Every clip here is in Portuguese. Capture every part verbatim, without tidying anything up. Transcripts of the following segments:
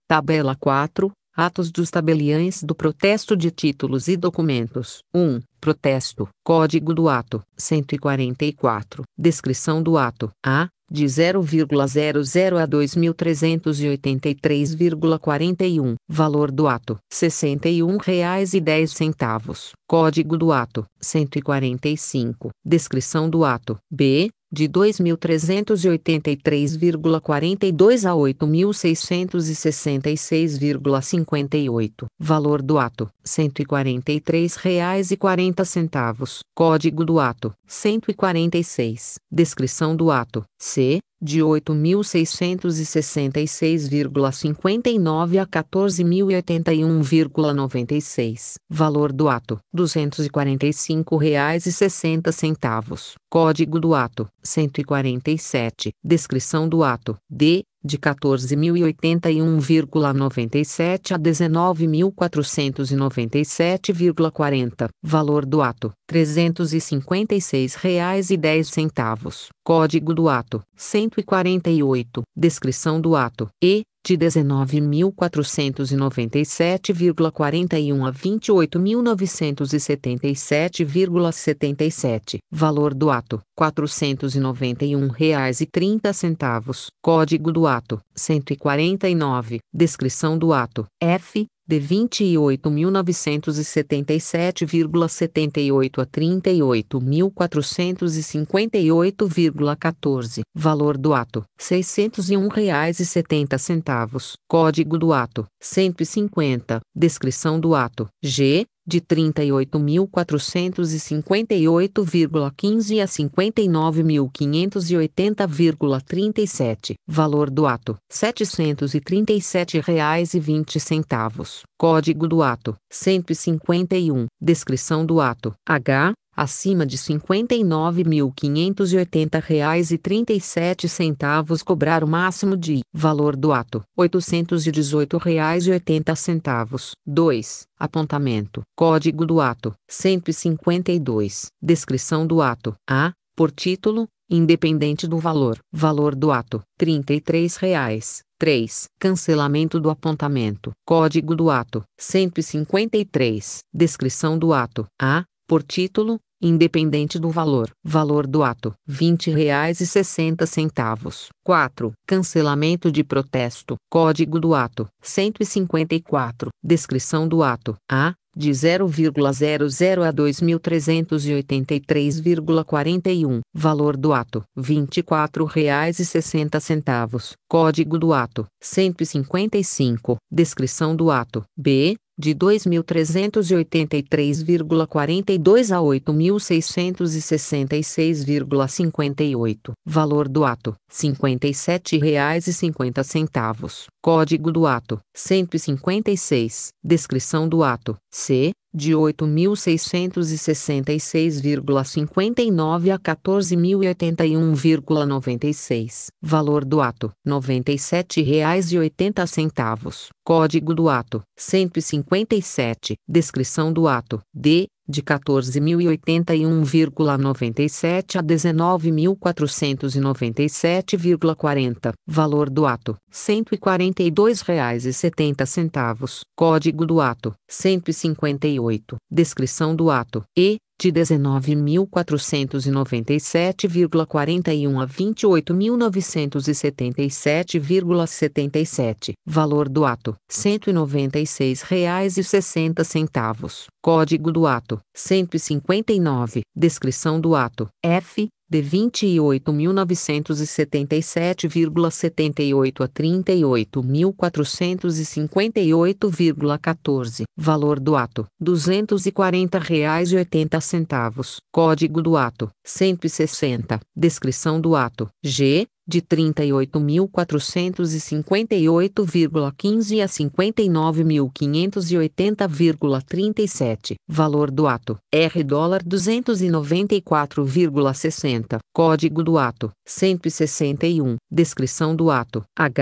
Tabela quatro. Atos dos tabeliães do protesto de títulos e documentos. um. Protesto. Código do ato. cento e quarenta e quatro. Descrição do ato. A. De zero vírgula zero zero a dois mil trezentos e oitenta e três vírgula quarenta e um. Valor do ato. sessenta e um reais e dez centavos. Código do ato. cento e quarenta e cinco. Descrição do ato. B. De dois mil trezentos e oitenta e três vírgula quarenta e dois a oito mil seiscentos e sessenta e seis vírgula cinquenta e oito. Valor do ato. cento e quarenta e três reais e quarenta centavos. Código do ato. cento e quarenta e seis. Descrição do ato. C. De oito mil seiscentos e sessenta e seis vírgula cinquenta e nove a quatorze mil e oitenta e um vírgula noventa e seis. Valor do ato. duzentos e quarenta e cinco reais e sessenta centavos. Código do ato. cento e quarenta e sete. Descrição do ato. D. De quatorze mil e oitenta e um vírgula noventa e sete a dezenove mil quatrocentos e noventa e sete vírgula quarenta. Valor do ato. trezentos e cinquenta e seis reais e dez centavos. Código do ato. cento e quarenta e oito. Descrição do ato. E. De dezenove mil quatrocentos e noventa e sete vírgula quarenta e um a vinte e oito mil novecentos e setenta e sete vírgula setenta e sete. Valor do ato. quatrocentos e noventa e um reais e trinta centavos. Código do ato. cento e quarenta e nove. Descrição do ato. F. De vinte e oito mil novecentos e setenta e sete vírgula setenta e oito a trinta e oito mil quatrocentos e cinquenta e oito vírgula quatorze. Valor do ato. seiscentos e um reais e setenta centavos. Código do ato. cento e cinquenta. Descrição do ato. G. De trinta e oito mil quatrocentos e cinquenta e oito vírgula quinze a cinquenta e nove mil quinhentos e oitenta vírgula trinta e sete. Valor do ato. setecentos e trinta e sete reais e vinte centavos. Código do ato. cento e cinquenta e um. Descrição do ato. H. Acima de cinquenta e nove mil quinhentos e oitenta reais e trinta e sete centavos cobrar o máximo de valor do ato oitocentos e dezoito reais e oitenta centavos. dois. Apontamento. Código do ato cento e cinquenta e dois. Descrição do ato. A. Por título, independente do valor. Valor do ato trinta e três reais. três. Cancelamento do apontamento. Código do ato cento e cinquenta e três. Descrição do ato. A. Por título, independente do valor. Valor do ato vinte reais e sessenta centavos. quatro. Cancelamento de protesto. Código do ato cento e cinquenta e quatro. Descrição do ato. A. De zero vírgula zero zero a dois mil trezentos e oitenta e três vírgula quarenta e um. Valor do ato vinte e quatro reais e sessenta centavos. Código do ato cento e cinquenta e cinco. Descrição do ato. B. De dois mil trezentos e oitenta e três vírgula quarenta e dois a oito mil seiscentos e sessenta e seis vírgula cinquenta e oito. Valor do ato cinquenta e sete reais e cinquenta centavos. Código do ato cento e cinquenta e seis. Descrição do ato. C. De oito mil seiscentos e sessenta e seis vírgula cinquenta e nove a quatorze mil e oitenta e um vírgula noventa e seis. Valor do ato noventa e sete reais e oitenta centavos. Código do ato cento e cinquenta e sete. Descrição do ato. D. De quatorze mil e oitenta e um vírgula noventa e sete a dezenove mil quatrocentos e noventa e sete vírgula quarenta. Valor do ato cento e quarenta e dois reais e setenta centavos. Código do ato cento e cinquenta e oito. Descrição do ato. E. De dezenove mil quatrocentos e noventa e sete vírgula quarenta e um a vinte e oito mil novecentos e setenta e sete vírgula setenta e sete. Valor do ato cento e noventa e seis reais e sessenta centavos. Código do ato cento e cinquenta e nove. Descrição do ato. F. De vinte e oito mil novecentos e setenta e sete vírgula setenta e oito a trinta e oito mil quatrocentos e cinquenta e oito vírgula quatorze. Valor do ato duzentos e quarenta reais e oitenta centavos. Código do ato cento e sessenta. Descrição do ato. G. De trinta e oito mil quatrocentos e cinquenta e oito vírgula quinze a cinquenta e nove mil quinhentos e oitenta vírgula trinta e sete. Valor do ato. R. Dólar duzentos e noventa e quatro vírgula sessenta. Código do ato cento e sessenta e um. Descrição do ato. H.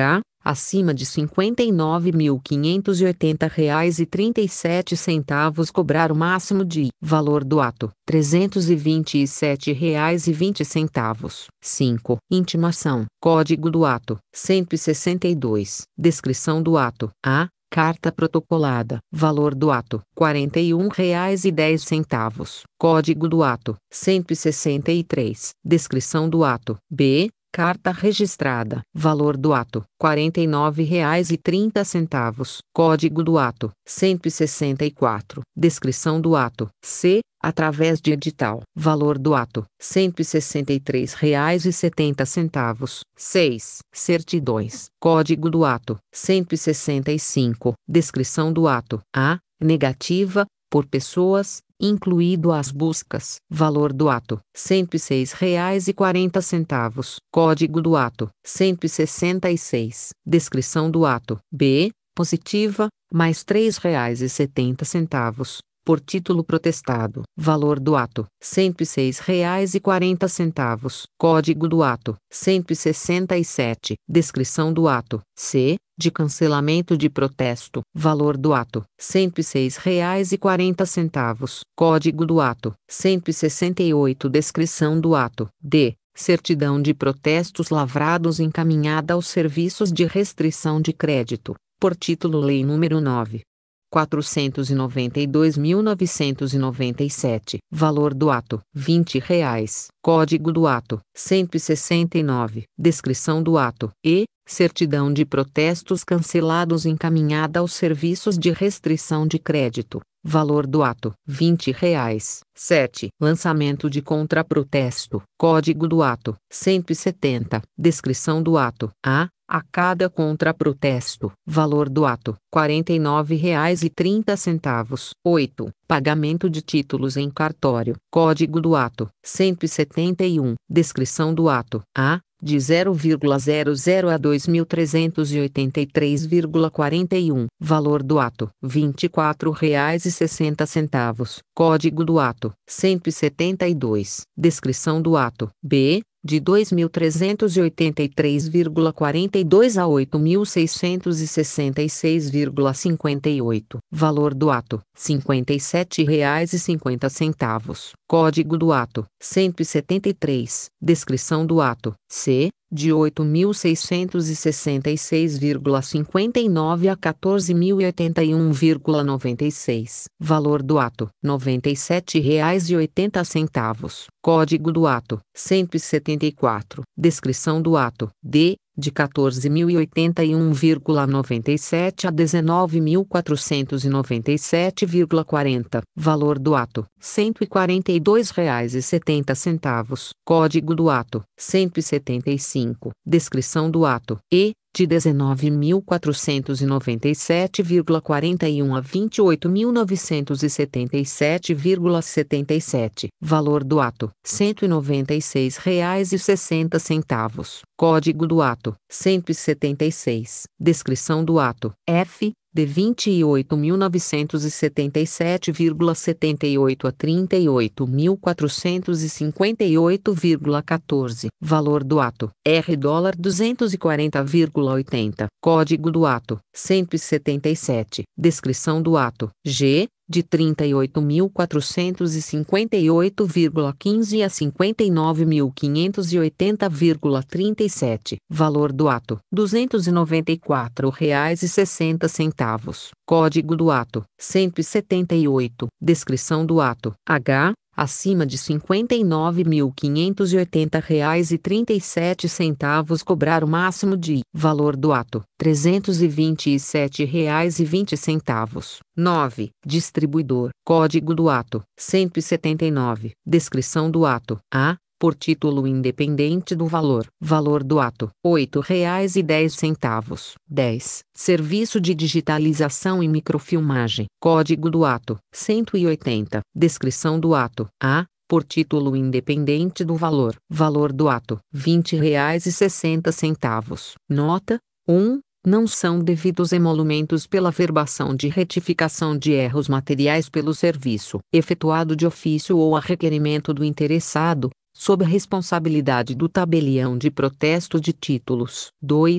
acima de cinquenta e nove mil quinhentos e oitenta reais e trinta e sete centavos cobrar o máximo de valor do ato, trezentos e vinte e sete reais e vinte centavos. cinco. Intimação. Código do ato, cento e sessenta e dois. Descrição do ato. A. Carta protocolada. Valor do ato, quarenta e um reais e dez centavos. Código do ato, cento e sessenta e três. Descrição do ato. B. Carta registrada. Valor do ato, quarenta e nove reais e trinta centavos. Código do ato, cento e sessenta e quatro. Descrição do ato. C. Através de edital. Valor do ato, cento e sessenta e três reais e setenta centavos. seis. Certidões. Código do ato, cento e sessenta e cinco. Descrição do ato. A. Negativa, por pessoas, incluído as buscas. Valor do ato, cento e seis reais e quarenta centavos. Código do ato, cento e sessenta e seis. Descrição do ato. B. Positiva, mais três reais e setenta centavos. Por título protestado. Valor do ato, cento e seis reais e quarenta centavos. Código do ato, cento e sessenta e sete. Descrição do ato. C. De cancelamento de protesto. Valor do ato, cento e seis reais e quarenta centavos. Código do ato, cento e sessenta e oito. Descrição do ato. D. Certidão de protestos lavrados encaminhada aos serviços de restrição de crédito. Por título Lei número nove. quatrocentos e noventa e dois mil novecentos e noventa e sete. Valor do ato, vinte reais. Código do ato, cento e sessenta e nove. Descrição do ato. E. Certidão de protestos cancelados encaminhada aos serviços de restrição de crédito. Valor do ato, vinte reais. sete. Lançamento de contraprotesto. Código do ato, cento e setenta. Descrição do ato. A. A cada contraprotesto. Valor do ato, quarenta e nove reais e trinta centavos. oito. Pagamento de títulos em cartório. Código do ato, cento e setenta e um. Descrição do ato. A. De zero vírgula zero zero a dois mil trezentos e oitenta e três vírgula quarenta e um. Valor do ato, vinte e quatro reais e sessenta centavos. Código do ato, cento e setenta e dois. Descrição do ato. B. De dois mil trezentos e oitenta e três vírgula quarenta e dois a oito mil seiscentos e sessenta e seis vírgula cinquenta e oito. Valor do ato, cinquenta e sete reais e cinquenta centavos. Código do ato, cento e setenta e três. Descrição do ato. C. De oito mil seiscentos e sessenta e seis vírgula cinquenta e nove a quatorze mil e oitenta e um vírgula noventa e seis. Valor do ato, noventa e sete reais e oitenta centavos. Código do ato, cento e setenta e quatro. Descrição do ato. D. De quatorze mil e oitenta e um vírgula noventa e sete a dezenove mil quatrocentos e noventa e sete vírgula quarenta. Valor do ato, cento e quarenta e dois reais e setenta centavos. Código do ato, cento e setenta e cinco. Descrição do ato. E. De dezenove mil quatrocentos e noventa e sete vírgula quarenta e um a vinte e oito mil novecentos e setenta e sete vírgula setenta e sete. Valor do ato, cento e noventa e seis reais e sessenta centavos. Código do ato, cento e setenta e seis. Descrição do ato. F. De vinte e oito mil novecentos e setenta e sete vírgula setenta e oito a trinta e oito mil quatrocentos e cinquenta e oito vírgula quatorze. Valor do ato. R. Dólar duzentos e quarenta vírgula oitenta. Código do ato, cento e setenta e sete. Descrição do ato. G. De trinta e oito mil quatrocentos e cinquenta e oito vírgula quinze a cinquenta e nove mil quinhentos e oitenta vírgula trinta e sete. Valor do ato, duzentos e noventa e quatro reais e sessenta centavos. Código do ato, cento e setenta e oito. Descrição do ato. H. Acima de cinquenta e nove mil quinhentos e oitenta reais e trinta e sete centavos cobrar o máximo de valor do ato, trezentos e vinte e sete reais e vinte centavos. nove. Distribuidor. Código do ato, cento e setenta e nove. Descrição do ato. A. Por título independente do valor. Valor do ato, oito reais e dez centavos. dez. Serviço de digitalização e microfilmagem. Código do ato, cento e oitenta. Descrição do ato. A. Por título independente do valor. Valor do ato, vinte reais e sessenta centavos. Nota. um. Não são devidos emolumentos pela verbação de retificação de erros materiais pelo serviço, efetuado de ofício ou a requerimento do interessado, sob a responsabilidade do tabelião de protesto de títulos. dois.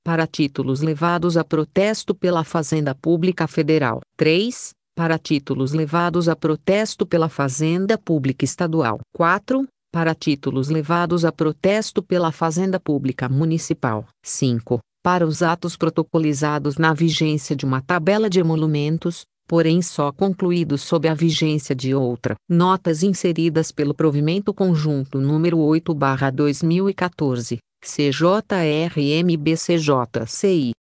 para títulos levados a protesto pela Fazenda Pública Federal. três. Para títulos levados a protesto pela Fazenda Pública Estadual. quatro. Para títulos levados a protesto pela Fazenda Pública Municipal. cinco. Para os atos protocolizados na vigência de uma tabela de emolumentos, porém só concluídos sob a vigência de outra. Notas inseridas pelo Provimento Conjunto número oito barra dois mil e quatorze, C J R M B C J C I.